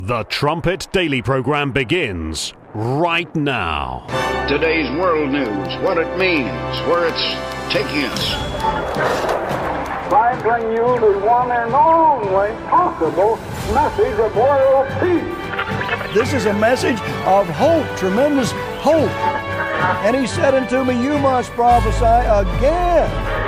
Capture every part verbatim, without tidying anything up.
The Trumpet Daily program begins right now. Today's world news, what it means, where it's taking us. I bring you the one and only possible message of world peace. This is a message of hope, tremendous hope. And he said unto me, you must prophesy again.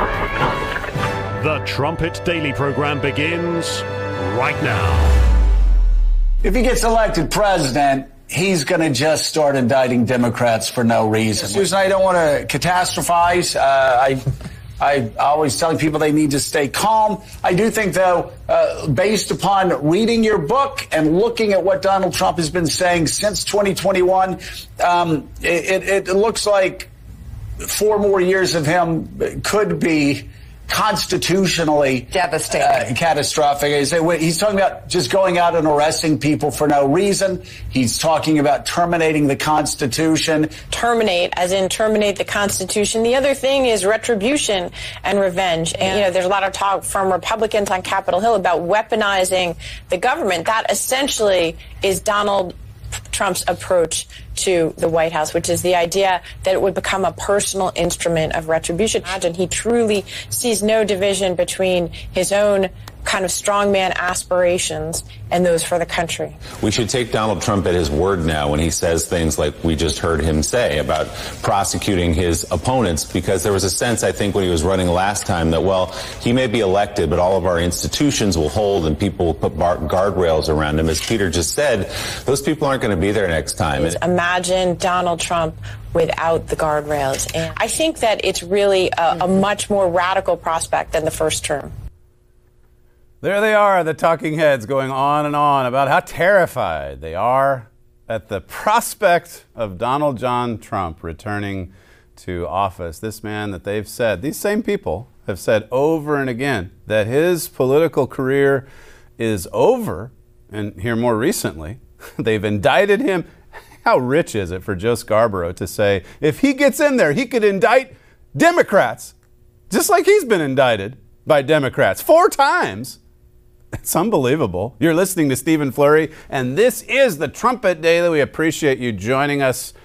The Trumpet Daily program begins right now. If he gets elected president, he's going to just start indicting Democrats for no reason. Susan, I don't want to catastrophize. Uh, I, I always tell people they need to stay calm. I do think, though, uh, based upon reading your book and looking at what Donald Trump has been saying since twenty twenty-one, um, it, it, it looks like four more years of him could be constitutionally devastating, uh, catastrophic. He's talking about just going out and arresting people for no reason. He's talking about terminating the Constitution. Terminate, as in terminate the Constitution. The other thing is retribution and revenge. And, you know, there's a lot of talk from Republicans on Capitol Hill about weaponizing the government. That essentially is Donald Trump's approach to the White House, which is the idea that it would become a personal instrument of retribution. Imagine he truly sees no division between his own kind of strongman aspirations and those for the country. We should take Donald Trump at his word now when he says things like we just heard him say about prosecuting his opponents, because there was a sense, I think, when he was running last time that, well, he may be elected, but all of our institutions will hold and people will put bar- guardrails around him. As Peter just said, those people aren't going to be there next time. Imagine Donald Trump without the guardrails. And I think that it's really a, a much more radical prospect than the first term. There they are, the talking heads, going on and on about how terrified they are at the prospect of Donald John Trump returning to office. This man that they've said, these same people have said over and again that his political career is over. And here more recently, they've indicted him. How rich is it for Joe Scarborough to say, if he gets in there, he could indict Democrats, just like he's been indicted by Democrats four times. It's unbelievable. You're listening to Stephen Flurry, and this is the Trumpet Daily. We appreciate you joining us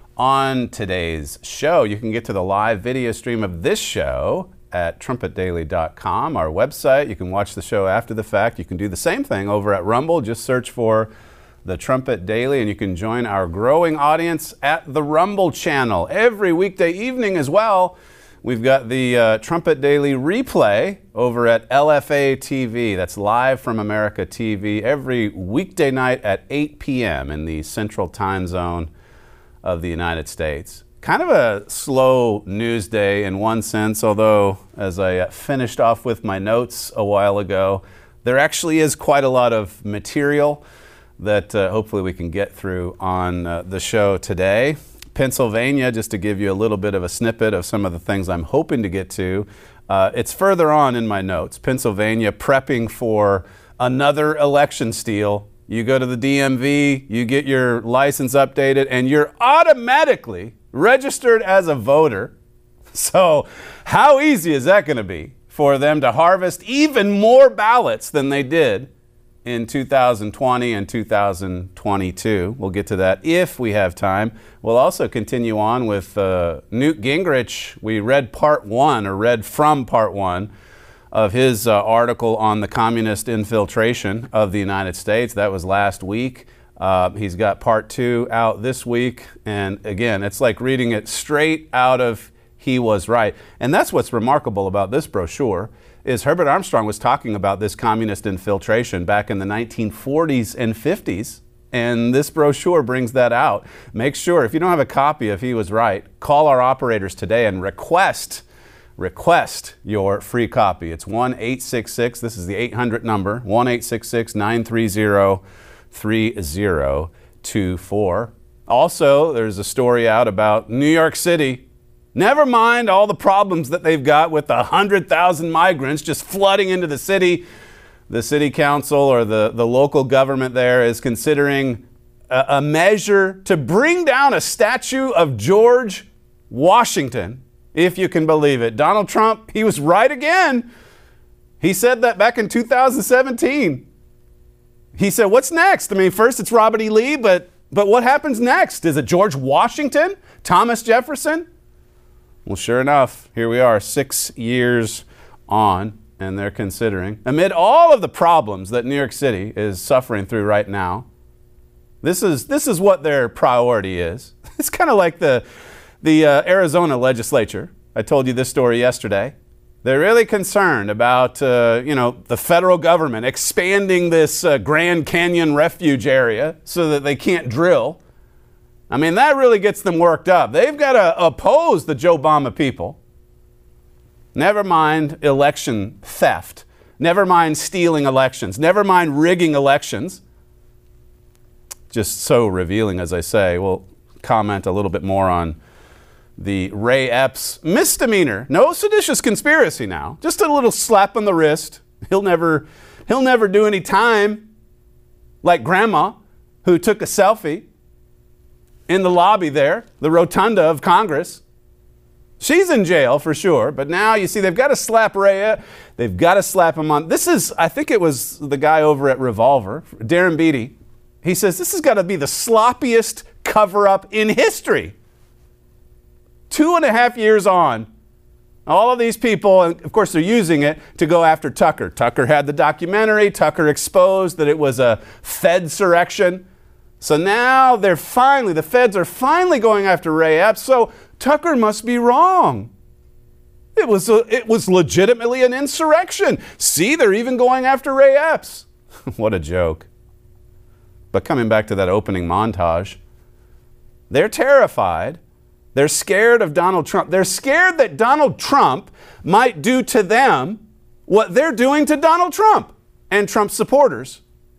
on today's show. You can get to the live video stream of this show at trumpet daily dot com, our website. You can watch the show after the fact. You can do the same thing over at Rumble. Just search for the Trumpet Daily, and you can join our growing audience at the Rumble channel every weekday evening as well. We've got the uh, Trumpet Daily replay over at L F A T V. That's Live from America T V every weekday night at eight p.m. in the Central Time Zone of the United States. Kind of a slow news day in one sense, although as I finished off with my notes a while ago, there actually is quite a lot of material that uh, hopefully we can get through on uh, the show today. Pennsylvania, just to give you a little bit of a snippet of some of the things I'm hoping to get to. Uh, it's further on in my notes. Pennsylvania prepping for another election steal. You go to the D M V, you get your license updated, and you're automatically registered as a voter. So how easy is that going to be for them to harvest even more ballots than they did in two thousand twenty and two thousand twenty-two. We'll get to that if we have time. We'll also continue on with uh, Newt Gingrich. We read part one, or read from part one, of his uh, article on the communist infiltration of the United States. That was last week. Uh, he's got part two out this week. And again, it's like reading it straight out of He Was Right. And that's what's remarkable about this brochure, is Herbert Armstrong was talking about this communist infiltration back in the nineteen forties and fifties, and this brochure brings that out. Make sure, if you don't have a copy of He Was Right, call our operators today and request, request your free copy. It's one eight six six, this is the eight hundred number, one eight six six, nine three zero, three zero two four. Also, there's a story out about New York City. Never mind all the problems that they've got with the one hundred thousand migrants just flooding into the city. The city council, or the, the local government there, is considering a, a measure to bring down a statue of George Washington, if you can believe it. Donald Trump, he was right again. He said that back in two thousand seventeen. he said, what's next? I mean, first it's Robert E. Lee, but but what happens next? Is it George Washington? Thomas Jefferson? Well, sure enough, here we are six years on, and they're considering, amid all of the problems that New York City is suffering through right now, this is this is what their priority is. It's kind of like the, the uh, Arizona legislature. I told you this story yesterday. They're really concerned about, uh, you know, the federal government expanding this uh, Grand Canyon refuge area so that they can't drill. I mean, that really gets them worked up. They've got to oppose the Joe Obama people. Never mind election theft. Never mind stealing elections. Never mind rigging elections. Just so revealing, as I say. We'll comment a little bit more on the Ray Epps misdemeanor. No seditious conspiracy now. Just a little slap on the wrist. He'll never, he'll never do any time like Grandma, who took a selfie in the lobby there, the rotunda of Congress. She's in jail for sure, but now you see they've got to slap Ray. They've got to slap him on. This is, I think it was the guy over at Revolver, Darren Beatty. He says this has got to be the sloppiest cover-up in history. Two and a half years on, all of these people, and of course they're using it to go after Tucker. Tucker had the documentary. Tucker exposed that it was a Fedsurrection. So now they're finally, the feds are finally going after Ray Epps. So Tucker must be wrong. It was a, it was legitimately an insurrection. See, they're even going after Ray Epps. What a joke. But coming back to that opening montage, they're terrified. They're scared of Donald Trump. They're scared that Donald Trump might do to them what they're doing to Donald Trump and Trump supporters.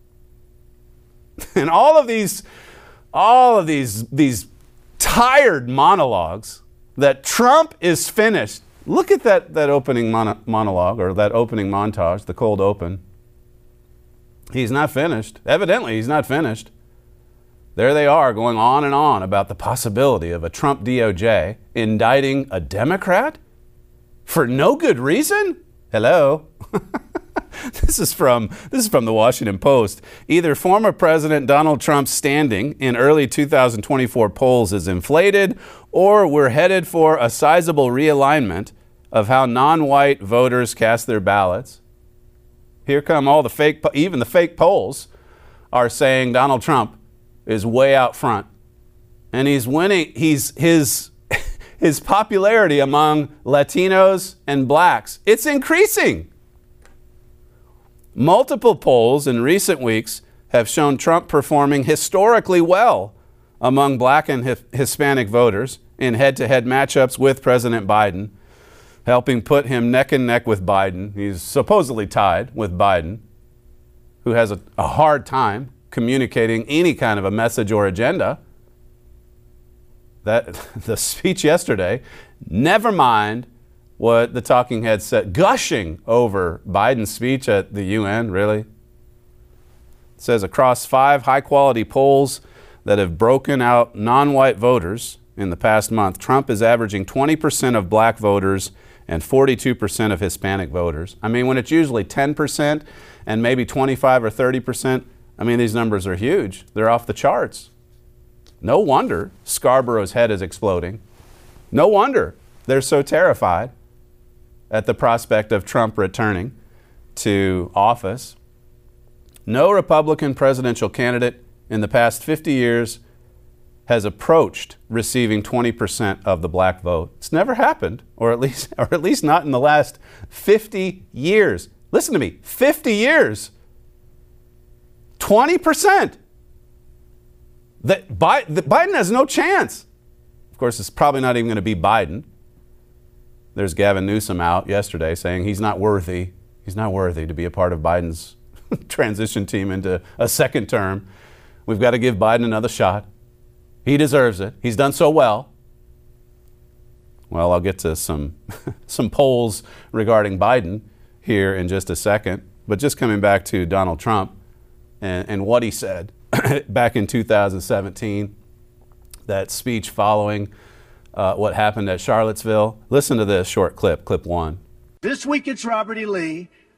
And all of these, all of these, these tired monologues that Trump is finished. Look at that, that opening mono- monologue or that opening montage, the cold open. He's not finished. Evidently, he's not finished. There they are going on and on about the possibility of a Trump D O J indicting a Democrat for no good reason. Hello. This is from this is from the Washington Post. Either former President Donald Trump's standing in early two thousand twenty-four polls is inflated, or we're headed for a sizable realignment of how non-white voters cast their ballots. Here come all the fake, even the fake polls are saying Donald Trump is way out front, and he's winning. He's his his popularity among Latinos and blacks, it's increasing. Multiple polls in recent weeks have shown Trump performing historically well among black and Hispanic voters in head-to-head matchups with President Biden, helping put him neck and neck with Biden. He's supposedly tied with Biden, who has a, a hard time communicating any kind of a message or agenda. That the speech yesterday, never mind what the talking heads said, gushing over Biden's speech at the U N, really. It says across five high-quality polls that have broken out non-white voters in the past month, Trump is averaging twenty percent of black voters and forty-two percent of Hispanic voters. I mean, when it's usually ten percent and maybe twenty-five or thirty percent, I mean, these numbers are huge. They're off the charts. No wonder Scarborough's head is exploding. No wonder they're so terrified at the prospect of Trump returning to office. No Republican presidential candidate in the past fifty years has approached receiving twenty percent of the black vote. It's never happened, or at least, or at least not in the last fifty years. Listen to me, fifty years. twenty percent. That Biden has no chance. Of course, it's probably not even going to be Biden. There's Gavin Newsom out yesterday saying he's not worthy. He's not worthy to be a part of Biden's transition team into a second term. We've got to give Biden another shot. He deserves it. He's done so well. Well, I'll get to some some polls regarding Biden here in just a second. But just coming back to Donald Trump and, and what he said back in two thousand seventeen, that speech following Uh, what happened at Charlottesville. Listen to this short clip, clip one. This week it's Robert E. Lee.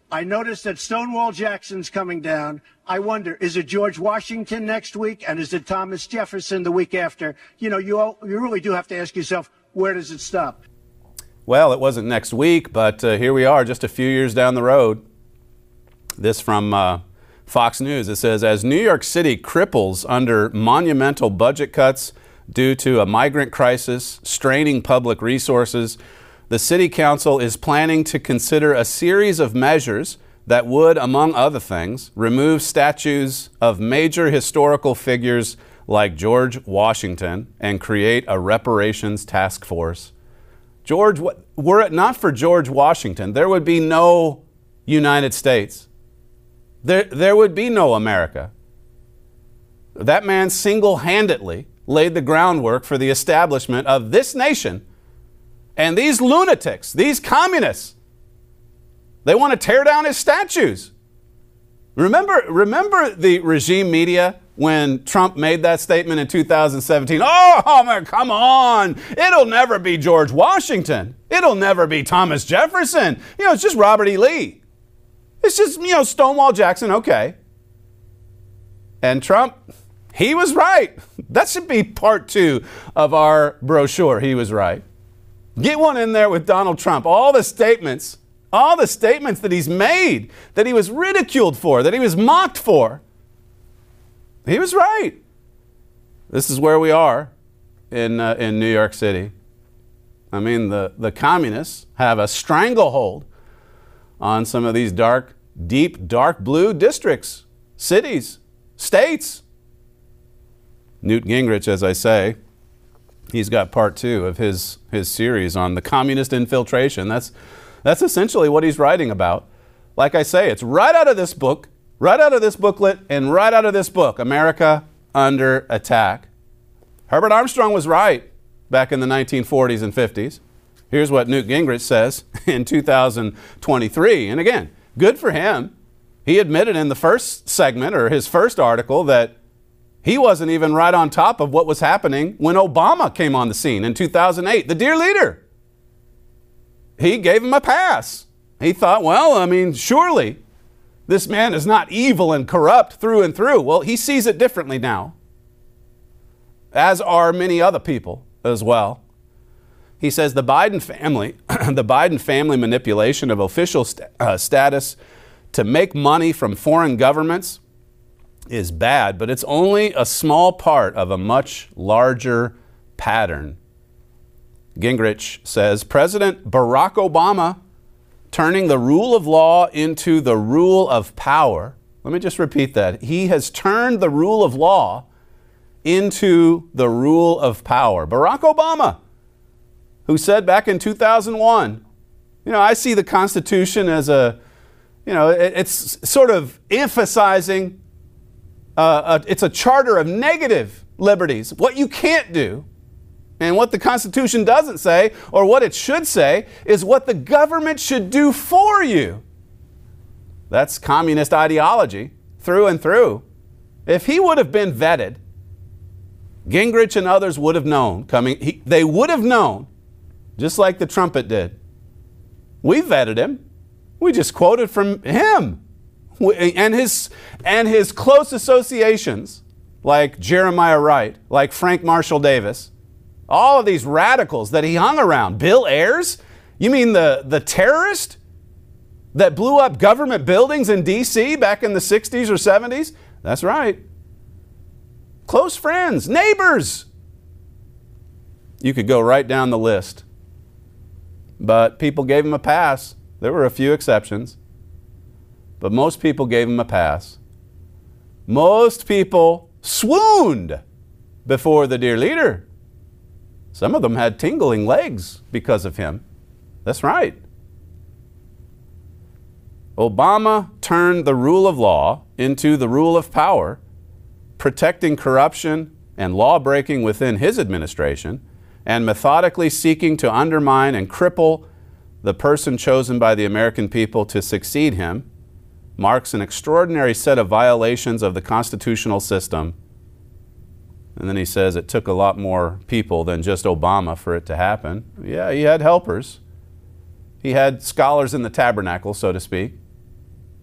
I noticed that Stonewall Jackson's coming down. I wonder, is it George Washington next week, and is it Thomas Jefferson the week after? You know, you all, you really do have to ask yourself, where does it stop? Well, it wasn't next week, but uh, here we are just a few years down the road. This from uh, Fox News. It says, as New York City cripples under monumental budget cuts due to a migrant crisis straining public resources, the City Council is planning to consider a series of measures that would, among other things, remove statues of major historical figures like George Washington and create a reparations task force. George, were it not for George Washington, there would be no United States. There, there would be no America. That man single-handedly laid the groundwork for the establishment of this nation. And these lunatics, these communists, they want to tear down his statues. Remember, remember the regime media when Trump made that statement in two thousand seventeen? Oh, oh man, come on. It'll never be George Washington. It'll never be Thomas Jefferson. You know, it's just Robert E. Lee. It's just, you know, Stonewall Jackson, okay. And Trump, he was right. That should be part two of our brochure. He was right. Get one in there with Donald Trump. All the statements, all the statements that he's made, that he was ridiculed for, that he was mocked for. He was right. This is where we are in uh, in New York City. I mean, the, the communists have a stranglehold on some of these dark, deep, dark blue districts, cities, states. Newt Gingrich, as I say, he's got part two of his, his series on the communist infiltration. That's, that's essentially what he's writing about. Like I say, it's right out of this book, right out of this booklet, and right out of this book, America Under Attack. Herbert Armstrong was right back in the nineteen forties and fifties. Here's what Newt Gingrich says in two thousand twenty-three. And again, good for him. He admitted in the first segment, or his first article, that he wasn't even right on top of what was happening when Obama came on the scene in two thousand eight, the dear leader. He gave him a pass. He thought, well, I mean, surely this man is not evil and corrupt through and through. Well, he sees it differently now, as are many other people as well. He says the Biden family, the Biden family manipulation of official st- uh, status to make money from foreign governments is bad, but it's only a small part of a much larger pattern. Gingrich says President Barack Obama turning the rule of law into the rule of power. Let me just repeat that. He has turned the rule of law into the rule of power. Barack Obama, who said back in two thousand one, you know, I see the Constitution as a, you know, it's sort of emphasizing, uh, a, it's a charter of negative liberties, what you can't do. And what the Constitution doesn't say, or what it should say, is what the government should do for you. That's communist ideology through and through. If he would have been vetted, Gingrich and others would have known coming, he, they would have known, just like the trumpet did. We vetted him. We just quoted from him and his, and his close associations, like Jeremiah Wright, like Frank Marshall Davis. All of these radicals that he hung around. Bill Ayers? You mean the, the terrorist that blew up government buildings in D C back in the sixties or seventies? That's right. Close friends, neighbors. You could go right down the list. But people gave him a pass. There were a few exceptions. But most people gave him a pass. Most people swooned before the dear leader. Some of them had tingling legs because of him. That's right. Obama turned the rule of law into the rule of power, protecting corruption and law breaking within his administration, and methodically seeking to undermine and cripple the person chosen by the American people to succeed him, marks an extraordinary set of violations of the constitutional system. And then he says it took a lot more people than just Obama for it to happen. Yeah, he had helpers. He had scholars in the tabernacle, so to speak.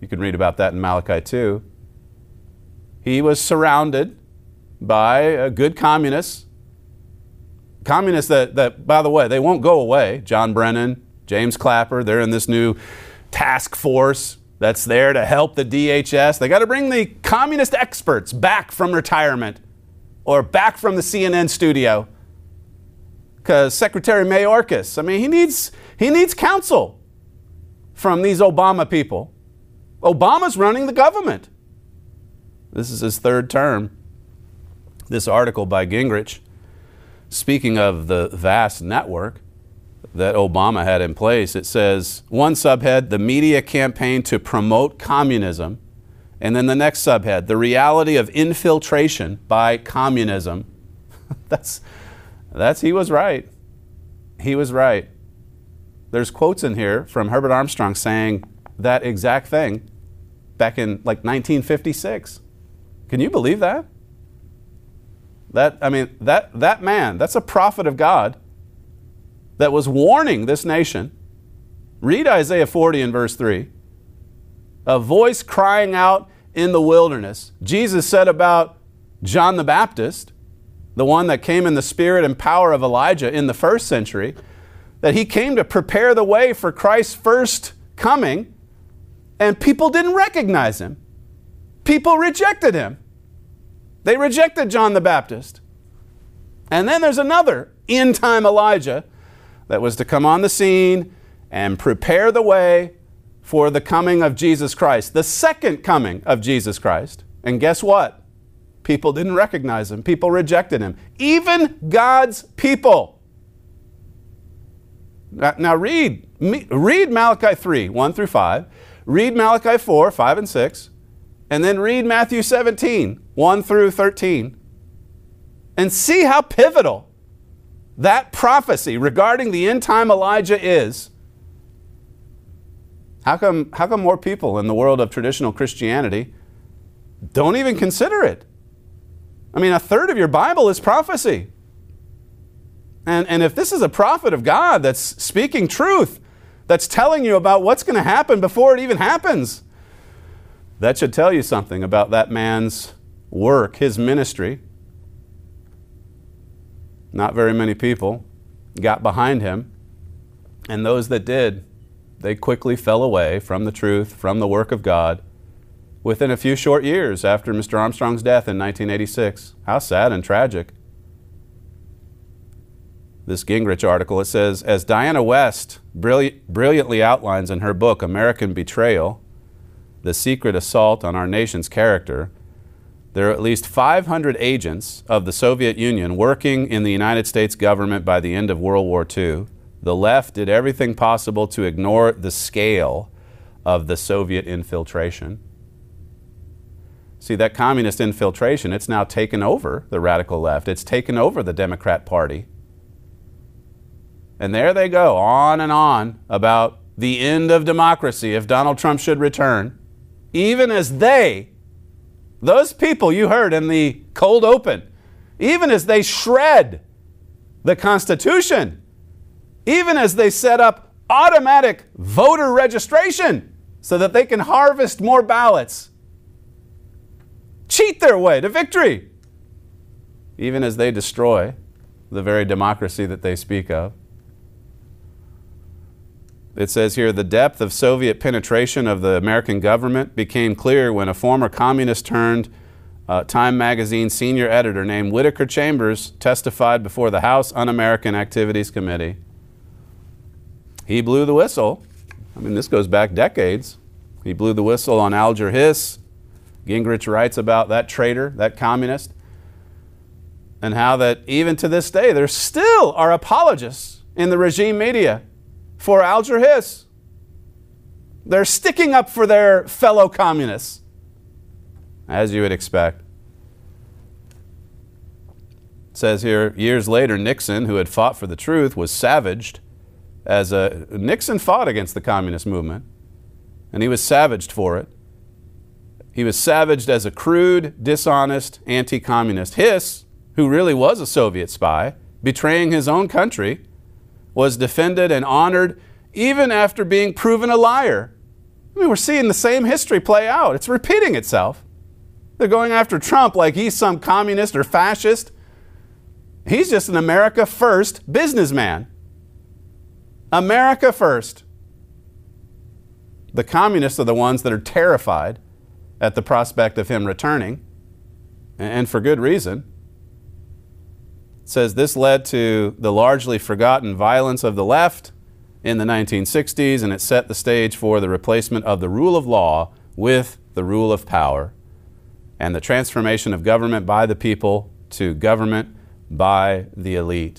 You can read about that in Malachi two. He was surrounded by uh, good communists. Communists that, that, by the way, they won't go away. John Brennan, James Clapper, they're in this new task force that's there to help the D H S. They got to bring the communist experts back from retirement or back from the C N N studio. Because Secretary Mayorkas, I mean, he needs, he needs counsel from these Obama people. Obama's running the government. This is his third term. This article by Gingrich, speaking of the vast network that Obama had in place, it says, one subhead, the media campaign to promote communism. And then the next subhead, the reality of infiltration by communism. that's, that's, he was right. He was right. There's quotes in here from Herbert Armstrong saying that exact thing back in like nineteen fifty-six. Can you believe that? That, I mean, that, that man, that's a prophet of God that was warning this nation. Read Isaiah forty and verse three. A voice crying out in the wilderness. Jesus said about John the Baptist, the one that came in the spirit and power of Elijah in the first century, that he came to prepare the way for Christ's first coming, and people didn't recognize him. People rejected him. They rejected John the Baptist. And then there's another end-time Elijah that was to come on the scene and prepare the way for the coming of Jesus Christ, the second coming of Jesus Christ. And guess what? People didn't recognize him. People rejected him. Even God's people. Now, now read, read Malachi three, one through five. Read Malachi four, five and six. And then read Matthew seventeen, one through thirteen. And see how pivotal that prophecy regarding the end-time Elijah is. How come, how come more people in the world of traditional Christianity don't even consider it? I mean, a third of your Bible is prophecy. And, and if this is a prophet of God that's speaking truth, that's telling you about what's going to happen before it even happens, that should tell you something about that man's work, his ministry. Not very many people got behind him, and those that did, they quickly fell away from the truth, from the work of God, within a few short years after Mister Armstrong's death in nineteen eighty-six. How sad and tragic. This Gingrich article, it says, as Diana West brilli- brilliantly outlines in her book, American Betrayal, The Secret Assault on Our Nation's Character, there are at least five hundred agents of the Soviet Union working in the United States government by the end of World War Two. The left did everything possible to ignore the scale of the Soviet infiltration. See, that communist infiltration, it's now taken over the radical left. It's taken over the Democrat Party. And there they go, on and on about the end of democracy if Donald Trump should return, even as they, those people you heard in the cold open, even as they shred the Constitution, even as they set up automatic voter registration so that they can harvest more ballots, cheat their way to victory, even as they destroy the very democracy that they speak of. It says here, the depth of Soviet penetration of the American government became clear when a former communist turned uh, Time magazine senior editor named Whittaker Chambers testified before the House Un-American Activities Committee. He blew the whistle. I mean, this goes back decades. He blew the whistle on Alger Hiss. Gingrich writes about that traitor, that communist, and how that even to this day there still are apologists in the regime media for Alger Hiss. They're sticking up for their fellow communists, as you would expect. It says here, years later, Nixon, who had fought for the truth, was savaged as a... Nixon fought against the communist movement, and he was savaged for it. He was savaged as a crude, dishonest, anti-communist. Hiss, who really was a Soviet spy, betraying his own country, was defended and honored even after being proven a liar I mean, we're seeing the same history play out. It's repeating itself. They're going after Trump like he's some communist or fascist. He's just an America First businessman. America First. The communists are the ones that are terrified at the prospect of him returning, and for good reason. It says this led to the largely forgotten violence of the left in the nineteen sixties, and it set the stage for the replacement of the rule of law with the rule of power and the transformation of government by the people to government by the elite.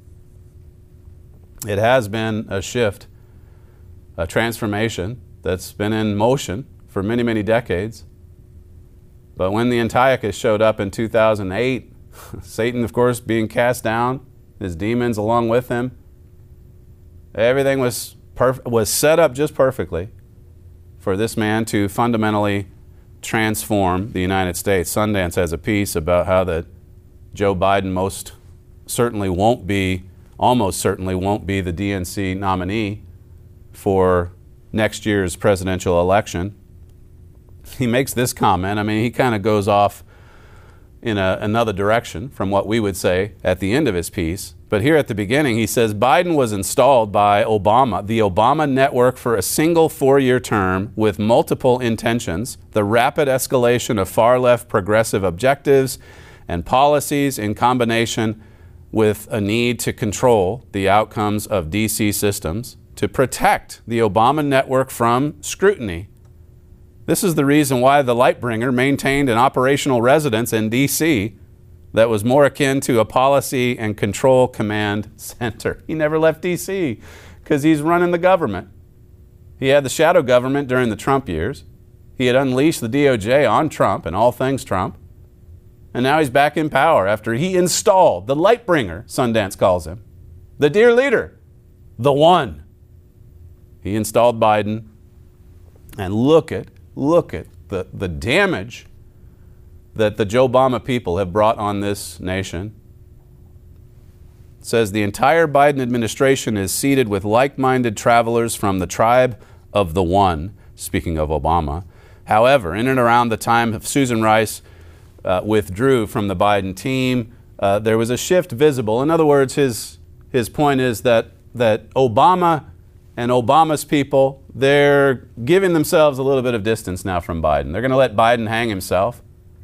It has been a shift, a transformation that's been in motion for many, many decades. But when the Antiochus showed up in two thousand eight, Satan, of course, being cast down, his demons along with him, everything was perf- was set up just perfectly for this man to fundamentally transform the United States. Sundance has a piece about how that Joe Biden most certainly won't be, almost certainly won't be the D N C nominee for next year's presidential election. He makes this comment. I mean, he kind of goes off in a, another direction from what we would say at the end of his piece. But here at the beginning, he says Biden was installed by Obama, the Obama network, for a single four-year term with multiple intentions, the rapid escalation of far-left progressive objectives and policies in combination with a need to control the outcomes of D C systems to protect the Obama network from scrutiny. This is the reason why the Lightbringer maintained an operational residence in D C that was more akin to a policy and control command center. He never left D C because he's running the government. He had the shadow government during the Trump years. He had unleashed the D O J on Trump and all things Trump. And now he's back in power after he installed the Lightbringer, Sundance calls him, the dear leader, the one. He installed Biden, and look at, look at the, the damage that the Joe Obama people have brought on this nation. It says the entire Biden administration is seated with like-minded travelers from the tribe of the one, speaking of Obama. However, in and around the time of Susan Rice uh, withdrew from the Biden team, uh, there was a shift visible. In other words, his, his point is that, that Obama and Obama's people, they're giving themselves a little bit of distance now from Biden. They're going to let Biden hang himself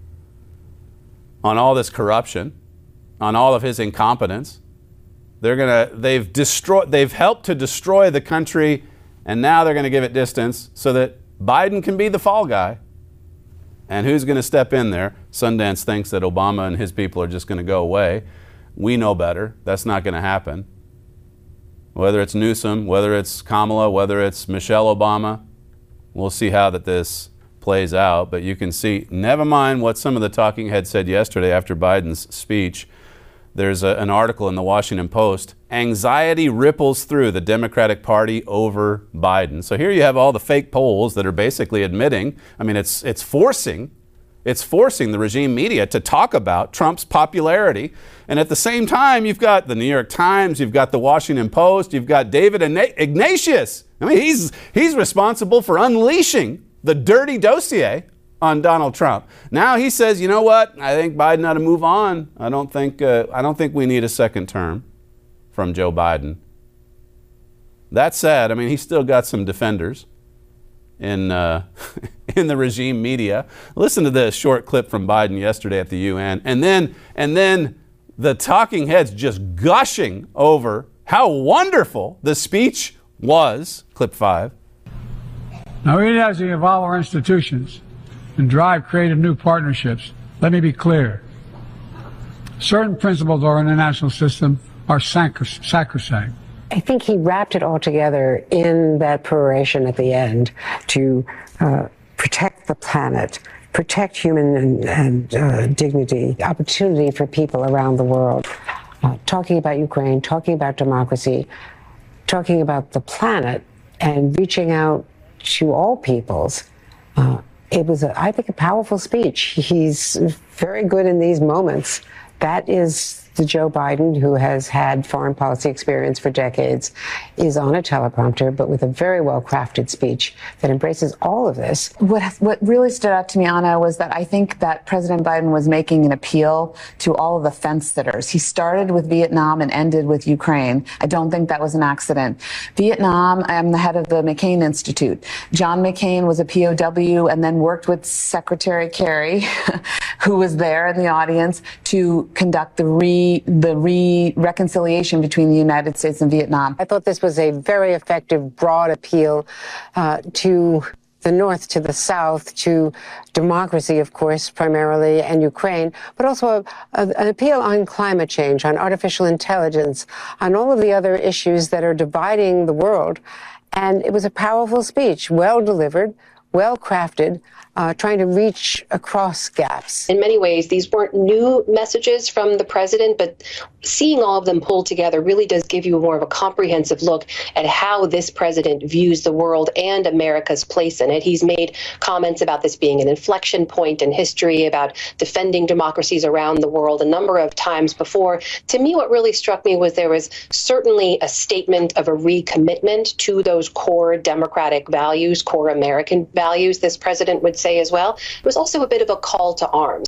on all this corruption, on all of his incompetence. They're going to, they've destroyed, they've helped to destroy the country, and now they're going to give it distance so that Biden can be the fall guy. And who's going to step in there? Sundance thinks that Obama and his people are just going to go away. We know better. That's not going to happen. Whether it's Newsom, whether it's Kamala, whether it's Michelle Obama, we'll see how that this plays out. But you can see, never mind what some of the talking heads said yesterday after Biden's speech. There's a, an article in the Washington Post. Anxiety ripples through the Democratic Party over Biden. So here you have all the fake polls that are basically admitting, I mean, it's it's forcing, it's forcing the regime media to talk about Trump's popularity. And at the same time, you've got the New York Times, you've got the Washington Post, you've got David Ignatius. I mean, he's he's responsible for unleashing the dirty dossier on Donald Trump. Now he says, you know what? I think Biden ought to move on. I don't think uh, I don't think we need a second term from Joe Biden. That said, I mean, he's still got some defenders in uh, in the regime media. Listen to this short clip from Biden yesterday at the U N, and then and then the talking heads just gushing over how wonderful the speech was. Clip five. Now, even as we evolve our institutions and drive creative new partnerships, let me be clear. Certain principles of our international system are sacrosanct. I think he wrapped it all together in that peroration at the end to uh, protect the planet, protect human and, and uh, dignity, opportunity for people around the world. Uh, talking about Ukraine, talking about democracy, talking about the planet, and reaching out to all peoples. Uh, it was, a, I think, a powerful speech. He's very good in these moments. That is the Joe Biden who has had foreign policy experience for decades, is on a teleprompter, but with a very well-crafted speech that embraces all of this. What, what really stood out to me, Anna, was that I think that President Biden was making an appeal to all of the fence sitters. He started with Vietnam and ended with Ukraine. I don't think that was an accident. Vietnam, I'm the head of the McCain Institute. John McCain was a P O W and then worked with Secretary Kerry, who was there in the audience, to conduct the re the re-reconciliation between the United States and Vietnam. I thought this was a very effective, broad appeal uh, to the North, to the South, to democracy, of course, primarily, and Ukraine, but also a, a, an appeal on climate change, on artificial intelligence, on all of the other issues that are dividing the world. And it was a powerful speech, well delivered, well crafted, Uh, trying to reach across gaps. In many ways, these weren't new messages from the president, but seeing all of them pulled together really does give you more of a comprehensive look at how this president views the world and America's place in it. He's made comments about this being an inflection point in history, about defending democracies around the world a number of times before. To me, what really struck me was there was certainly a statement of a recommitment to those core democratic values, core American values, this president would say as well. It was also a bit of a call to arms.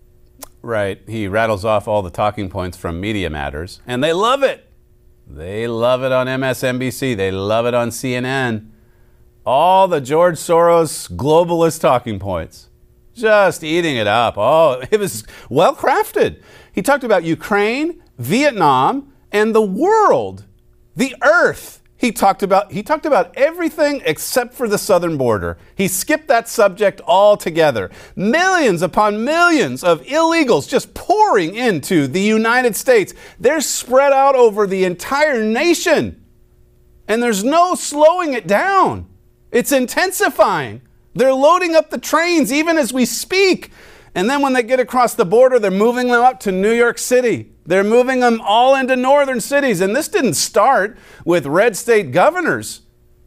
Right. He rattles off all the talking points from Media Matters, and they love it. They love it on M S N B C. They love it on C N N. All the George Soros globalist talking points. Just eating it up. Oh, it was well crafted. He talked about Ukraine, Vietnam, and the world, the earth. He talked about he talked about everything except for the southern border. He skipped that subject altogether. Millions upon millions of illegals just pouring into the United States. They're spread out over the entire nation. And there's no slowing it down. It's intensifying. They're loading up the trains even as we speak. And then when they get across the border, they're moving them up to New York City. They're moving them all into northern cities. And this didn't start with red state governors.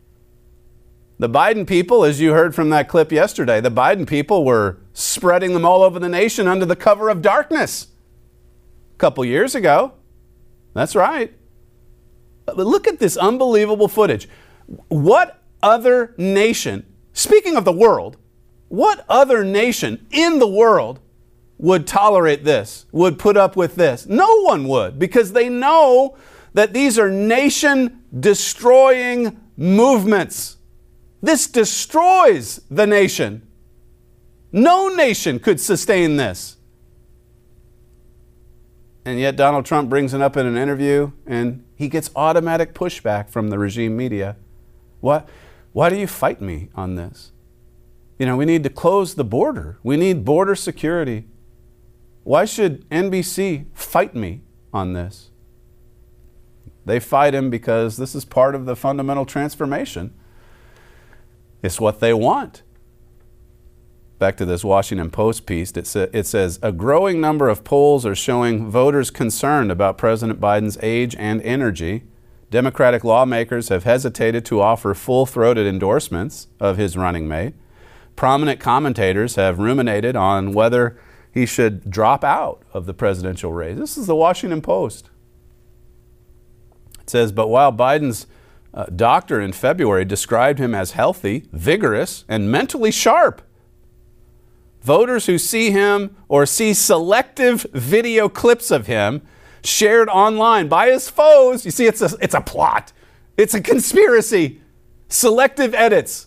The Biden people, as you heard from that clip yesterday, the Biden people were spreading them all over the nation under the cover of darkness a couple years ago. That's right. But look at this unbelievable footage. What other nation, speaking of the world, what other nation in the world would tolerate this, would put up with this? No one would, because they know that these are nation-destroying movements. This destroys the nation. No nation could sustain this. And yet Donald Trump brings it up in an interview, and he gets automatic pushback from the regime media. Why, why do you fight me on this? You know, we need to close the border. We need border security. Why should N B C fight me on this? They fight him because this is part of the fundamental transformation. It's what they want. Back to this Washington Post piece, it, sa- it says, a growing number of polls are showing voters concerned about President Biden's age and energy. Democratic lawmakers have hesitated to offer full-throated endorsements of his running mate. Prominent commentators have ruminated on whether he should drop out of the presidential race. This is the Washington Post. It says, but while Biden's uh, doctor in February described him as healthy, vigorous, and mentally sharp, voters who see him or see selective video clips of him shared online by his foes, you see, it's a, it's a plot. It's a conspiracy. Selective edits.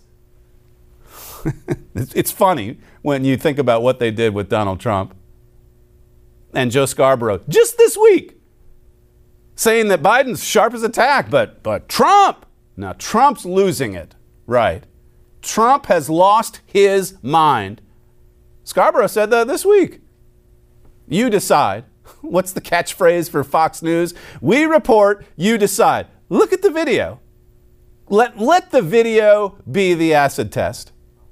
It's funny when you think about what they did with Donald Trump and Joe Scarborough just this week, saying that Biden's sharp as a tack, but but Trump, now Trump's losing it, right? Trump has lost his mind. Scarborough said that this week. You decide. What's the catchphrase for Fox News? We report, you decide. Look at the video. Let, let the video be the acid test.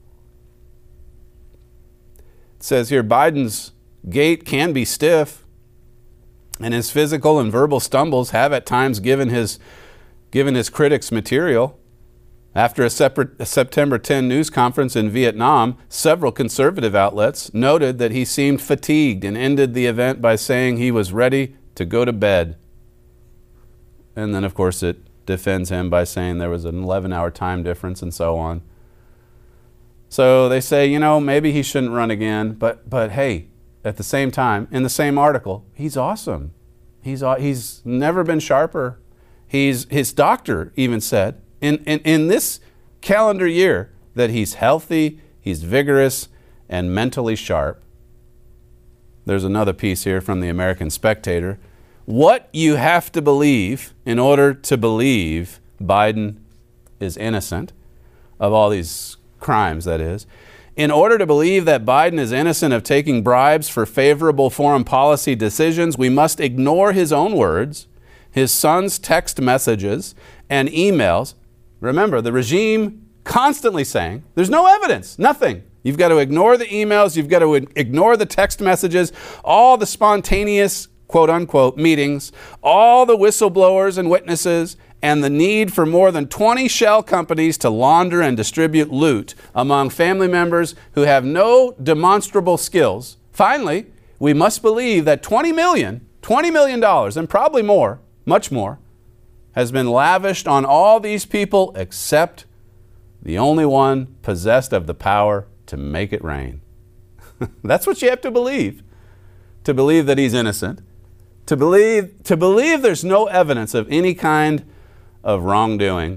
It says here, Biden's gait can be stiff, and his physical and verbal stumbles have at times given his, given his critics material. After a, separate, a September tenth news conference in Vietnam, several conservative outlets noted that he seemed fatigued and ended the event by saying he was ready to go to bed. And then, of course, it defends him by saying there was an eleven-hour time difference and so on. So they say, you know, maybe he shouldn't run again. But, but hey, at the same time, in the same article, he's awesome. He's, he's never been sharper. He's, his doctor even said, In, in, in this calendar year, that he's healthy, he's vigorous, and mentally sharp. There's another piece here from the American Spectator. What you have to believe in order to believe Biden is innocent of all these crimes, that is. In order to believe that Biden is innocent of taking bribes for favorable foreign policy decisions, we must ignore his own words, his son's text messages, and emails. Remember, the regime constantly saying, there's no evidence, nothing. You've got to ignore the emails, you've got to ignore the text messages, all the spontaneous, quote unquote, meetings, all the whistleblowers and witnesses, and the need for more than twenty shell companies to launder and distribute loot among family members who have no demonstrable skills. Finally, we must believe that twenty million dollars, twenty million dollars, and probably more, much more, has been lavished on all these people except the only one possessed of the power to make it rain. That's what you have to believe. To believe that he's innocent. To believe, to believe there's no evidence of any kind of wrongdoing.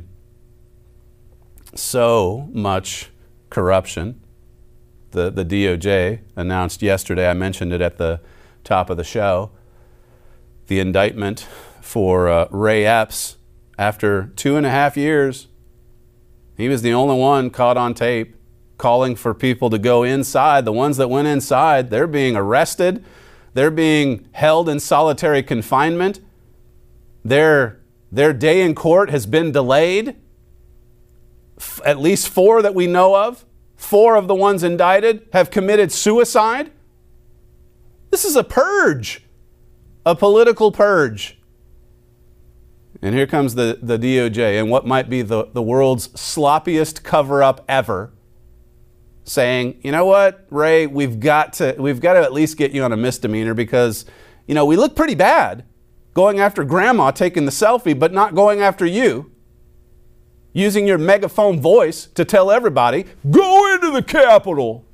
So much corruption. The, the D O J announced yesterday, I mentioned it at the top of the show, the indictment for uh, Ray Epps. After two and a half years, he was the only one caught on tape calling for people to go inside. The ones that went inside, they're being arrested. They're being held in solitary confinement. Their, their day in court has been delayed. F- at least four that we know of, four of the ones indicted have committed suicide. This is a purge, a political purge. And here comes the, the D O J and what might be the, the world's sloppiest cover-up ever, saying, you know what, Ray, we've got to we've got to at least get you on a misdemeanor because, you know, we look pretty bad going after grandma taking the selfie, but not going after you, using your megaphone voice to tell everybody, go into the Capitol.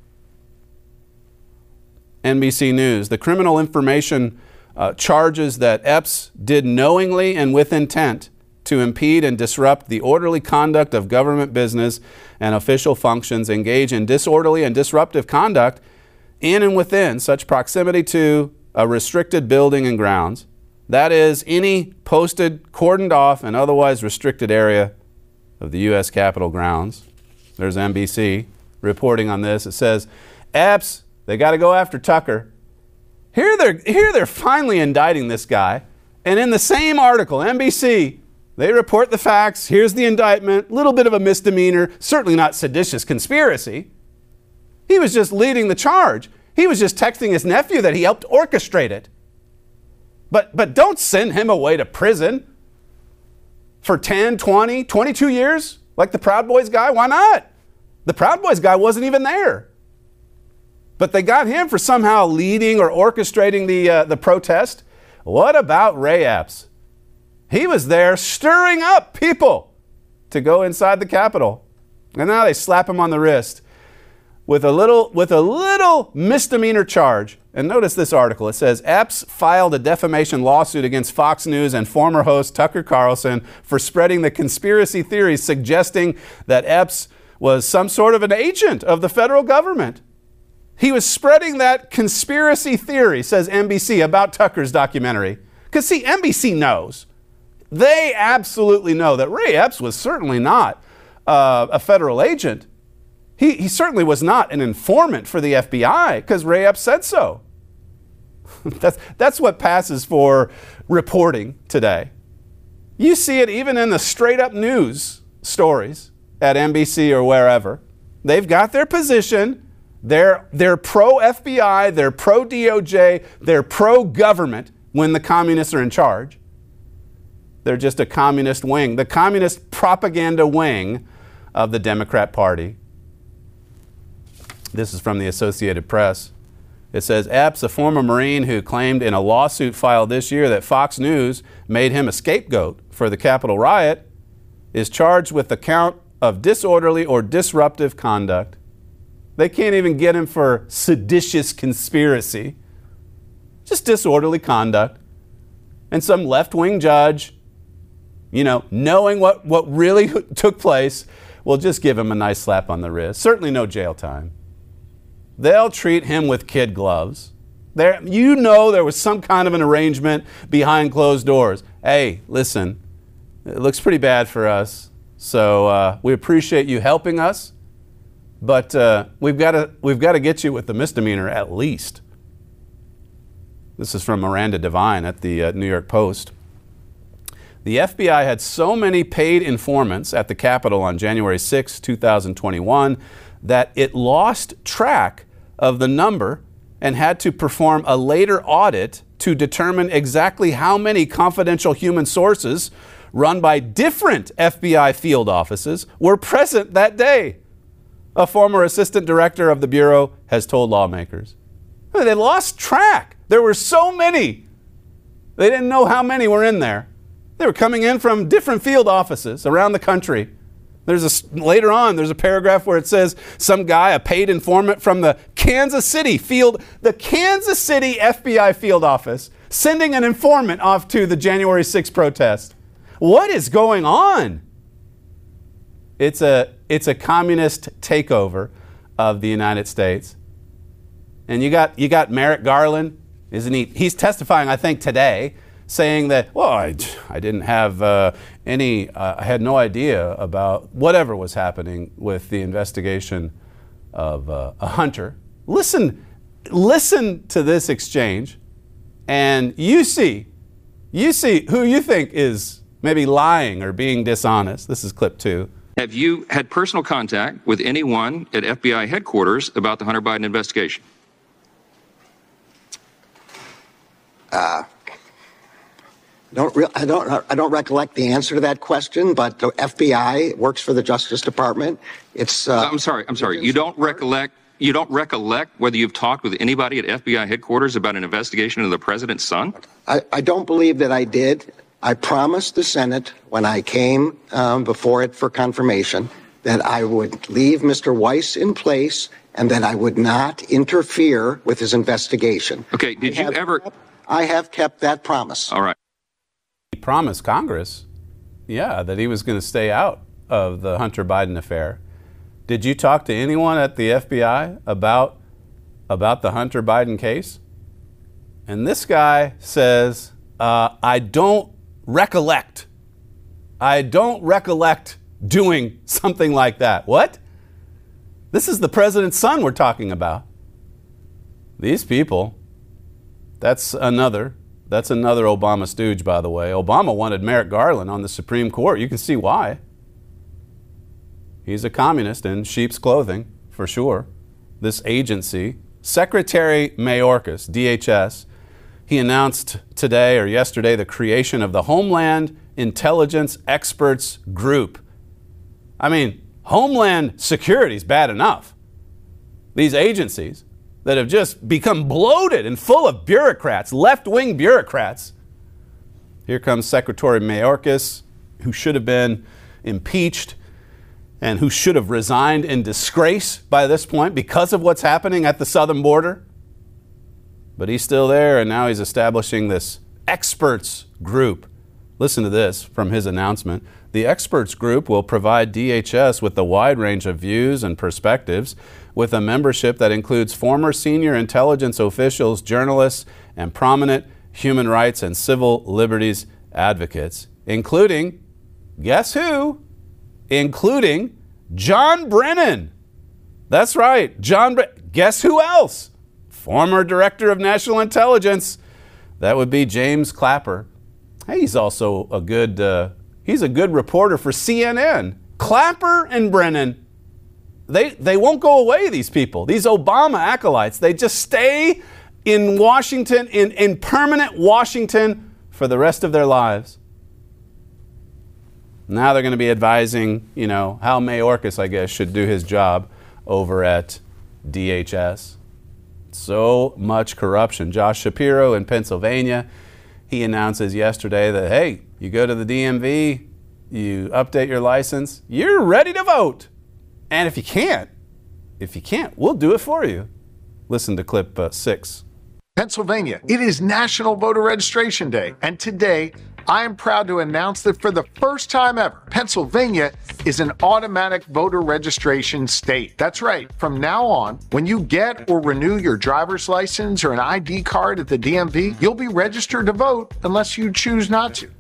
N B C News, the criminal information Uh, charges that Epps did knowingly and with intent to impede and disrupt the orderly conduct of government business and official functions, engage in disorderly and disruptive conduct in and within such proximity to a restricted building and grounds. That is, any posted, cordoned off, and otherwise restricted area of the U S Capitol grounds. There's N B C reporting on this. It says, Epps, they got to go after Tucker. Here they're, here they're finally indicting this guy. And in the same article, N B C, they report the facts. Here's the indictment. A little bit of a misdemeanor. Certainly not seditious conspiracy. He was just leading the charge. He was just texting his nephew that he helped orchestrate it. But, but don't send him away to prison for ten, twenty, twenty-two years like the Proud Boys guy. Why not? The Proud Boys guy wasn't even there. But they got him for somehow leading or orchestrating the, uh, the protest. What about Ray Epps? He was there stirring up people to go inside the Capitol. And now they slap him on the wrist with a little, with a little misdemeanor charge. And notice this article. It says, Epps filed a defamation lawsuit against Fox News and former host Tucker Carlson for spreading the conspiracy theories suggesting that Epps was some sort of an agent of the federal government. He was spreading that conspiracy theory, says N B C, about Tucker's documentary. Because, see, N B C knows. They absolutely know that Ray Epps was certainly not uh, a federal agent. He, he certainly was not an informant for the F B I, because Ray Epps said so. that's, that's what passes for reporting today. You see it even in the straight-up news stories at N B C or wherever. They've got their position. They're, they're pro-F B I, they're pro-D O J, they're pro-government when the communists are in charge. They're just a communist wing, the communist propaganda wing of the Democrat Party. This is from the Associated Press. It says, Epps, a former Marine who claimed in a lawsuit filed this year that Fox News made him a scapegoat for the Capitol riot, is charged with the count of disorderly or disruptive conduct. They can't even get him for seditious conspiracy. Just disorderly conduct. And some left-wing judge, you know, knowing what, what really took place, will just give him a nice slap on the wrist. Certainly no jail time. They'll treat him with kid gloves. There, you know there was some kind of an arrangement behind closed doors. Hey, listen, it looks pretty bad for us, so uh, we appreciate you helping us, but uh, we've got to we've got to get you with the misdemeanor at least. This is from Miranda Devine at the uh, New York Post. The F B I had so many paid informants at the Capitol on January sixth, two thousand twenty-one, that it lost track of the number and had to perform a later audit to determine exactly how many confidential human sources run by different F B I field offices were present that day. A former assistant director of the Bureau has told lawmakers. They lost track. There were so many. They didn't know how many were in there. They were coming in from different field offices around the country. There's a, later on, there's a paragraph where it says some guy, a paid informant from the Kansas City field, the Kansas City F B I field office, sending an informant off to the January sixth protest. What is going on? It's a, it's a communist takeover of the United States. And you got, you got Merrick Garland, isn't he? He's testifying, I think, today, saying that, well, I, I didn't have uh, any, uh, I had no idea about whatever was happening with the investigation of uh, a Hunter. Listen, listen to this exchange, and you see, you see who you think is maybe lying or being dishonest. This is clip two. Have you had personal contact with anyone at F B I headquarters about the Hunter Biden investigation? Uh, don't re- I don't I don't recollect the answer to that question, but the F B I works for the Justice Department. It's. Uh, I'm sorry. I'm sorry. You don't recollect. You don't recollect whether you've talked with anybody at F B I headquarters about an investigation of the president's son? I, I don't believe that I did. I promised the Senate when I came um, before it for confirmation that I would leave Mister Weiss in place and that I would not interfere with his investigation. Okay. Did you ever? Kept, I have kept that promise. All right. He promised Congress, yeah, that he was going to stay out of the Hunter Biden affair. Did you talk to anyone at the F B I about, about the Hunter Biden case? And this guy says, uh, I don't recollect. I don't recollect doing something like that. What? This is the president's son we're talking about. These people, that's another, that's another Obama stooge, by the way. Obama wanted Merrick Garland on the Supreme Court. You can see why. He's a communist in sheep's clothing, for sure. This agency, Secretary Mayorkas, D H S, he announced today or yesterday the creation of the Homeland Intelligence Experts Group. I mean, Homeland Security is bad enough. These agencies that have just become bloated and full of bureaucrats, left-wing bureaucrats. Here comes Secretary Mayorkas, who should have been impeached and who should have resigned in disgrace by this point because of what's happening at the southern border. But he's still there, and now he's establishing this experts group. Listen to this from his announcement. The experts group will provide D H S with a wide range of views and perspectives, with a membership that includes former senior intelligence officials, journalists, and prominent human rights and civil liberties advocates, including, guess who? Including John Brennan. That's right, John Brennan. Guess who else? Former Director of National Intelligence. That would be James Clapper. Hey, he's also a good, uh, he's a good reporter for C N N. Clapper and Brennan, they, they won't go away, these people. These Obama acolytes, they just stay in Washington, in, in permanent Washington for the rest of their lives. Now they're going to be advising, you know, how Mayorkas, I guess, should do his job over at D H S. So much corruption. Josh Shapiro in Pennsylvania, he announces yesterday that, hey, you go to the D M V, you update your license, you're ready to vote. And if you can't, if you can't, we'll do it for you. Listen to clip uh, six. Pennsylvania, it is National Voter Registration Day, and today I am proud to announce that for the first time ever, Pennsylvania is an automatic voter registration state. That's right. From now on, when you get or renew your driver's license or an I D card at the D M V, you'll be registered to vote unless you choose not to.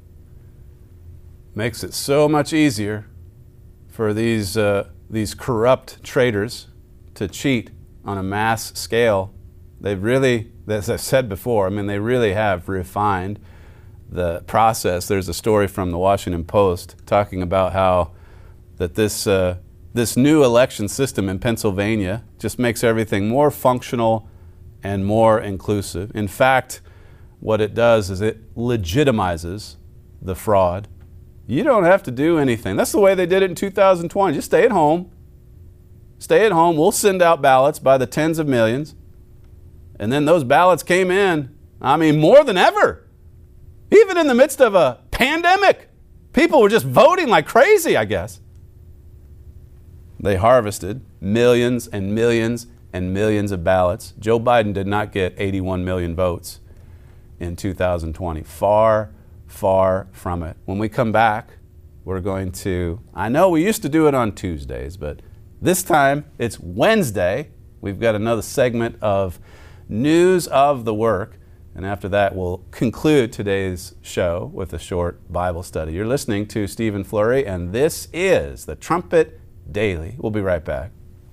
Makes it so much easier for these uh, these corrupt traitors to cheat on a mass scale. They've really, as I've said before, I mean, they really have refined the process. There's a story from the Washington Post talking about how that this uh, this new election system in Pennsylvania just makes everything more functional and more inclusive. In fact, what it does is it legitimizes the fraud. You don't have to do anything. That's the way they did it in two thousand twenty. Just stay at home. Stay at home. We'll send out ballots by the tens of millions. And then those ballots came in, I mean, more than ever. Even in the midst of a pandemic, people were just voting like crazy, I guess. They harvested millions and millions and millions of ballots. Joe Biden did not get eighty-one million votes in two thousand twenty. Far, far from it. When we come back, we're going to, I know we used to do it on Tuesdays, but this time it's Wednesday. We've got another segment of News of the Work. And after that, we'll conclude today's show with a short Bible study. You're listening to Stephen Flurry, and this is the Trumpet Daily. We'll be right back.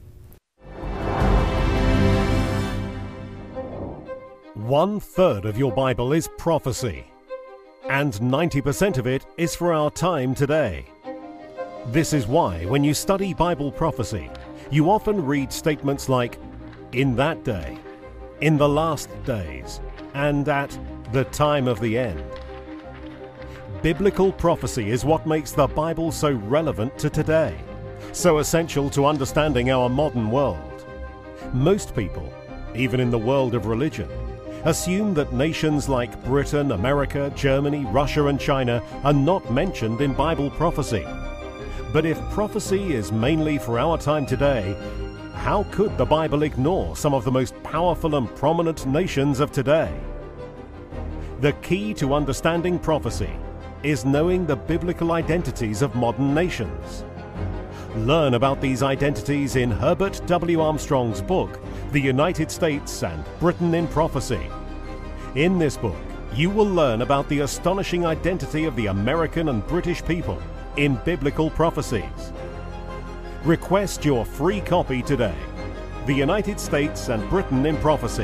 One third of your Bible is prophecy, and ninety percent of it is for our time today. This is why, when you study Bible prophecy, you often read statements like, "in that day," "in the last days," and at the time of the end. Biblical prophecy is what makes the Bible so relevant to today, so essential to understanding our modern world. Most people, even in the world of religion, assume that nations like Britain, America, Germany, Russia, and China are not mentioned in Bible prophecy. But if prophecy is mainly for our time today, how could the Bible ignore some of the most powerful and prominent nations of today? The key to understanding prophecy is knowing the biblical identities of modern nations. Learn about these identities in Herbert W. Armstrong's book, The United States and Britain in Prophecy. In this book, you will learn about the astonishing identity of the American and British people in biblical prophecies. Request your free copy today. The United States and Britain in Prophecy.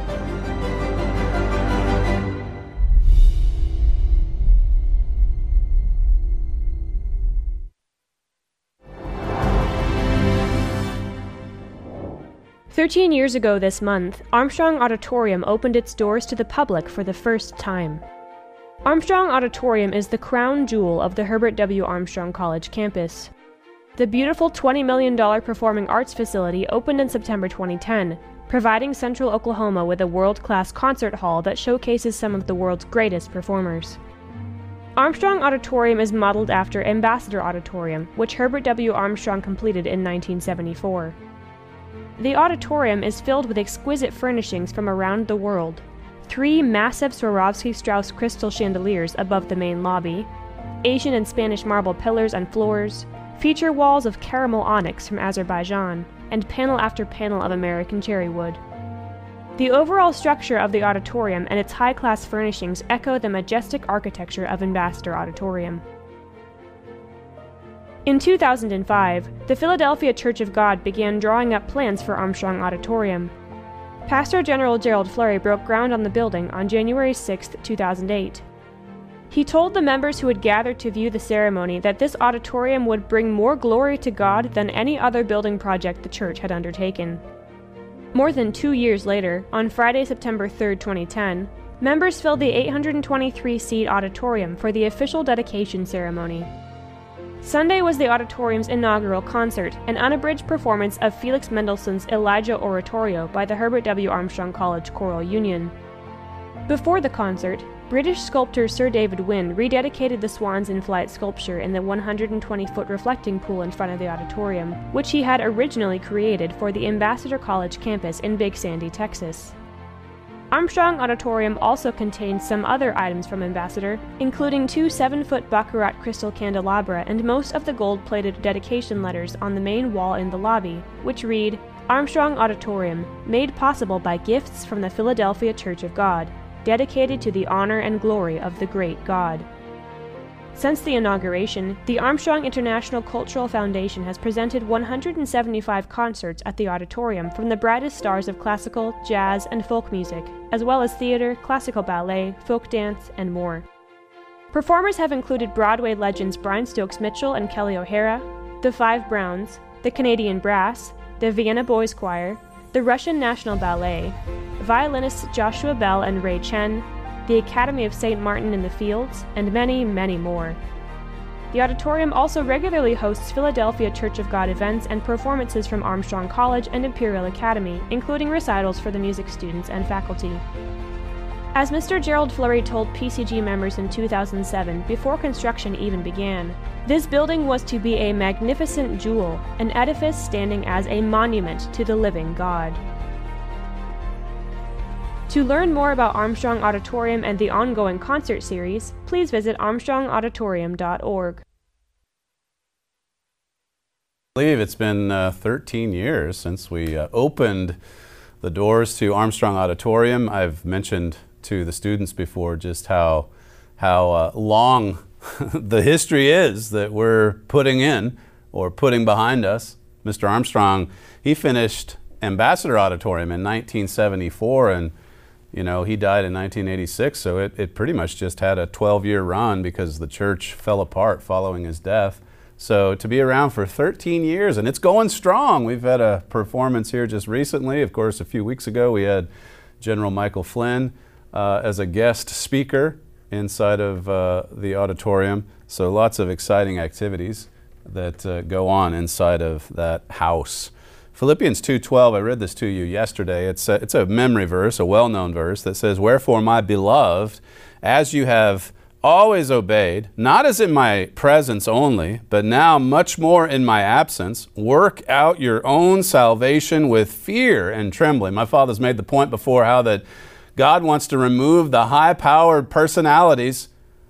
Thirteen years ago this month, Armstrong Auditorium opened its doors to the public for the first time. Armstrong Auditorium is the crown jewel of the Herbert W. Armstrong College campus. The beautiful twenty million dollars performing arts facility opened in September twenty ten, providing Central Oklahoma with a world-class concert hall that showcases some of the world's greatest performers. Armstrong Auditorium is modeled after Ambassador Auditorium, which Herbert W. Armstrong completed in nineteen seventy-four. The auditorium is filled with exquisite furnishings from around the world. Three massive Swarovski-Strauss crystal chandeliers above the main lobby, Asian and Spanish marble pillars and floors, feature walls of caramel onyx from Azerbaijan, and panel after panel of American cherry wood. The overall structure of the auditorium and its high-class furnishings echo the majestic architecture of Ambassador Auditorium. In two thousand five, the Philadelphia Church of God began drawing up plans for Armstrong Auditorium. Pastor General Gerald Flurry broke ground on the building on January sixth, two thousand eight. He told the members who had gathered to view the ceremony that this auditorium would bring more glory to God than any other building project the church had undertaken. More than two years later, on Friday, September third, twenty ten, members filled the eight hundred twenty-three seat auditorium for the official dedication ceremony. Sunday was the auditorium's inaugural concert, an unabridged performance of Felix Mendelssohn's Elijah Oratorio by the Herbert W. Armstrong College Choral Union. Before the concert, British sculptor Sir David Wynne rededicated the Swans in Flight sculpture in the one hundred twenty foot reflecting pool in front of the auditorium, which he had originally created for the Ambassador College campus in Big Sandy, Texas. Armstrong Auditorium also contains some other items from Ambassador, including two seven foot Baccarat crystal candelabra and most of the gold-plated dedication letters on the main wall in the lobby, which read, Armstrong Auditorium, made possible by gifts from the Philadelphia Church of God, dedicated to the honor and glory of the great God. Since the inauguration, the Armstrong International Cultural Foundation has presented one hundred seventy-five concerts at the auditorium from the brightest stars of classical, jazz, and folk music, as well as theater, classical ballet, folk dance, and more. Performers have included Broadway legends Brian Stokes Mitchell and Kelly O'Hara, the Five Browns, the Canadian Brass, the Vienna Boys Choir, the Russian National Ballet, violinists Joshua Bell and Ray Chen, the Academy of Saint Martin in the Fields, and many, many more. The auditorium also regularly hosts Philadelphia Church of God events and performances from Armstrong College and Imperial Academy, including recitals for the music students and faculty. As Mister Gerald Flurry told P C G members in two thousand seven, before construction even began, this building was to be a magnificent jewel, an edifice standing as a monument to the living God. To learn more about Armstrong Auditorium and the ongoing concert series, please visit armstrong auditorium dot org. I believe it's been uh, thirteen years since we uh, opened the doors to Armstrong Auditorium. I've mentioned to the students before just how, how uh, long the history is that we're putting in or putting behind us. Mister Armstrong, he finished Ambassador Auditorium in nineteen seventy-four, and you know, he died in nineteen eighty-six, so it, it pretty much just had a twelve year run because the church fell apart following his death. So to be around for thirteen years, and it's going strong. We've had a performance here just recently. Of course, a few weeks ago, we had General Michael Flynn uh, as a guest speaker inside of uh, the auditorium. So lots of exciting activities that uh, go on inside of that house. Philippians two twelve, I read this to you yesterday. It's a, it's a memory verse, a well-known verse that says, Wherefore, my beloved, as you have always obeyed, not as in my presence only, but now much more in my absence, work out your own salvation with fear and trembling. My father's made the point before how that God wants to remove the high-powered personalities.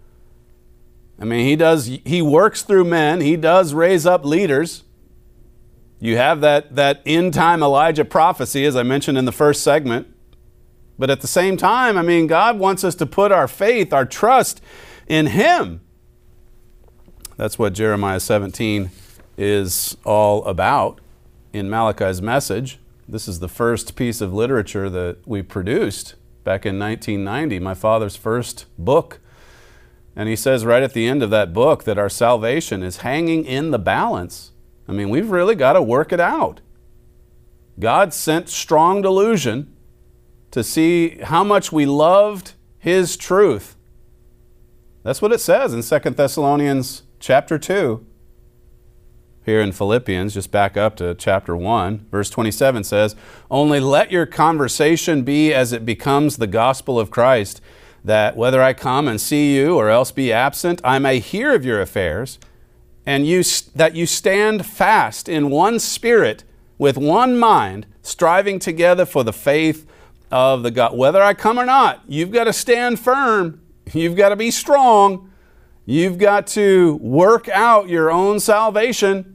I mean, he does, he works through men. He does raise up leaders. You have that, that end-time Elijah prophecy, as I mentioned in the first segment. But at the same time, I mean, God wants us to put our faith, our trust in Him. That's what Jeremiah seventeen is all about in Malachi's message. This is the first piece of literature that we produced back in nineteen ninety, my father's first book. And he says right at the end of that book that our salvation is hanging in the balance. I mean, we've really got to work it out. God sent strong delusion to see how much we loved His truth. That's what it says in Second Thessalonians chapter two. Here in Philippians, just back up to chapter one, verse twenty-seven says, Only let your conversation be as it becomes the gospel of Christ, that whether I come and see you or else be absent, I may hear of your affairs, and you that you stand fast in one spirit, with one mind, striving together for the faith of the God. Whether I come or not, you've got to stand firm. You've got to be strong. You've got to work out your own salvation.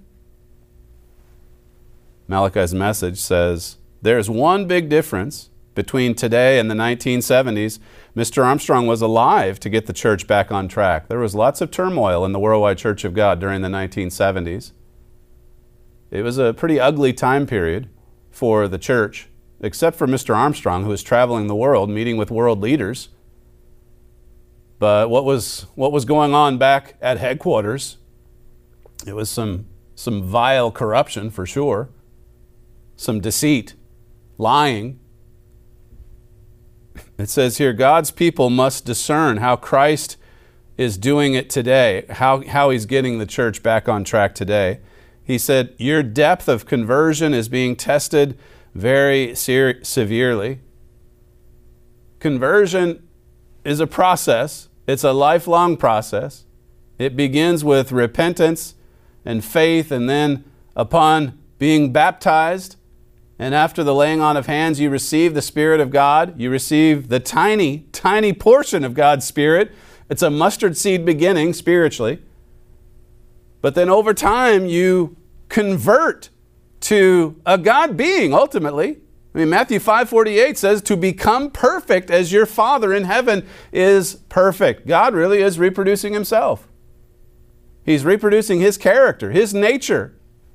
Malachi's message says, there's one big difference between today and the nineteen seventies. Mister Armstrong was alive to get the church back on track. There was lots of turmoil in the Worldwide Church of God during the nineteen seventies. It was a pretty ugly time period for the church, except for Mister Armstrong, who was traveling the world, meeting with world leaders. But what was what was going on back at headquarters? It was some some vile corruption for sure, some deceit, lying. It says here, God's people must discern how Christ is doing it today, how, how he's getting the church back on track today. He said, your depth of conversion is being tested very ser- severely. Conversion is a process. It's a lifelong process. It begins with repentance and faith, and then upon being baptized, and after the laying on of hands, you receive the Spirit of God. You receive the tiny, tiny portion of God's Spirit. It's a mustard seed beginning spiritually. But then over time, you convert to a God being, ultimately. I mean, Matthew five forty-eight says, to become perfect as your Father in heaven is perfect. God really is reproducing himself. He's reproducing his character, his nature.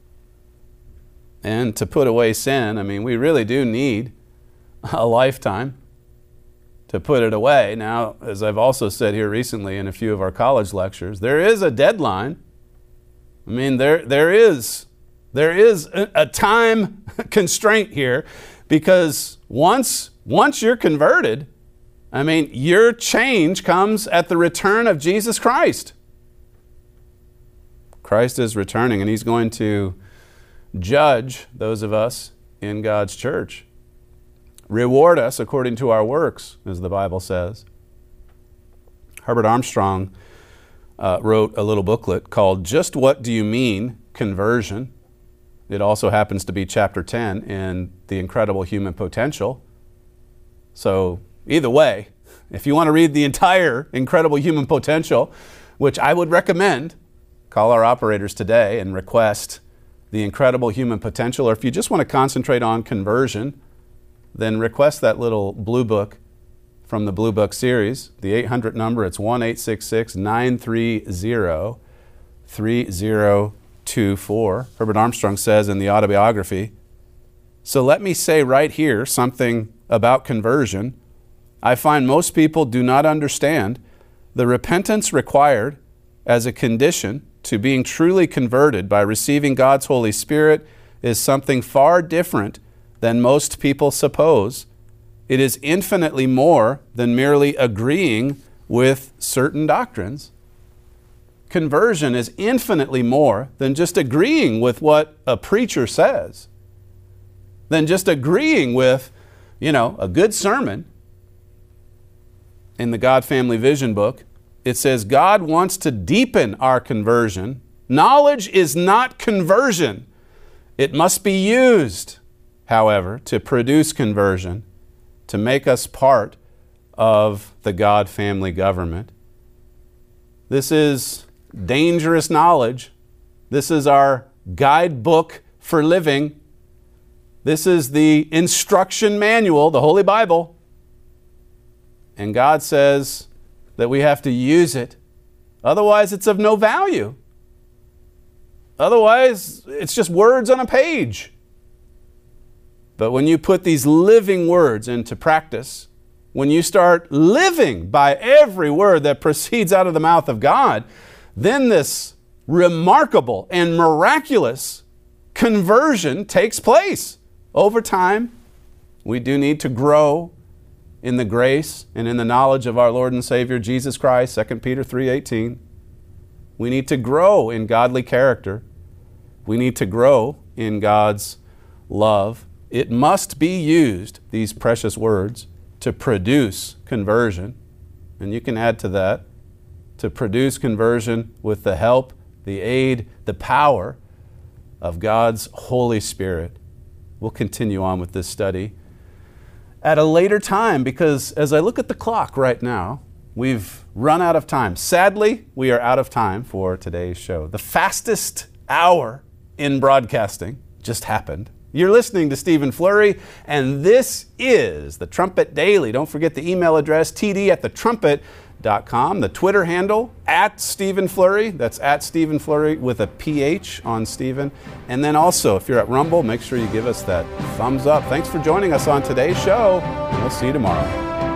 And to put away sin, I mean, we really do need a lifetime to put it away. Now, as I've also said here recently in a few of our college lectures, there is a deadline. I mean, there there is there is a, a time constraint here, because once once you're converted, I mean, your change comes at the return of Jesus Christ. Christ is returning, and he's going to judge those of us in God's church. Reward us according to our works, as the Bible says. Herbert Armstrong uh, wrote a little booklet called Just What Do You Mean, Conversion? It also happens to be chapter ten in The Incredible Human Potential. So either way, if you want to read the entire Incredible Human Potential, which I would recommend, call our operators today and request The Incredible Human Potential. Or if you just want to concentrate on conversion, then request that little blue book from the Blue Book series. The eight hundred number, it's one eight six six, nine three zero, three zero two four. Herbert Armstrong says in the autobiography, so let me say right here something about conversion. I find most people do not understand the repentance required as a condition to being truly converted by receiving God's Holy Spirit is something far different than most people suppose. It is infinitely more than merely agreeing with certain doctrines. Conversion is infinitely more than just agreeing with what a preacher says, than just agreeing with, you know, a good sermon. In the God Family Vision book, it says God wants to deepen our conversion. Knowledge is not conversion. It must be used, however, to produce conversion, to make us part of the God family government. This is dangerous knowledge. This is our guidebook for living. This is the instruction manual, the Holy Bible. And God says that we have to use it. Otherwise, it's of no value. Otherwise, it's just words on a page. But when you put these living words into practice, when you start living by every word that proceeds out of the mouth of God, then this remarkable and miraculous conversion takes place. Over time, we do need to grow in the grace and in the knowledge of our Lord and Savior Jesus Christ, Second Peter three eighteen. We need to grow in godly character. We need to grow in God's love. It must be used, these precious words, to produce conversion. And you can add to that, to produce conversion with the help, the aid, the power of God's Holy Spirit. We'll continue on with this study at a later time, because as I look at the clock right now, we've run out of time. Sadly, we are out of time for today's show. The fastest hour in broadcasting just happened. You're listening to Stephen Flurry, and this is the Trumpet Daily. Don't forget the email address, t d at the trumpet dot com, the Twitter handle, at Stephen Flurry. That's at Stephen Flurry with a P H on Stephen. And then also, if you're at Rumble, make sure you give us that thumbs up. Thanks for joining us on today's show, and we'll see you tomorrow.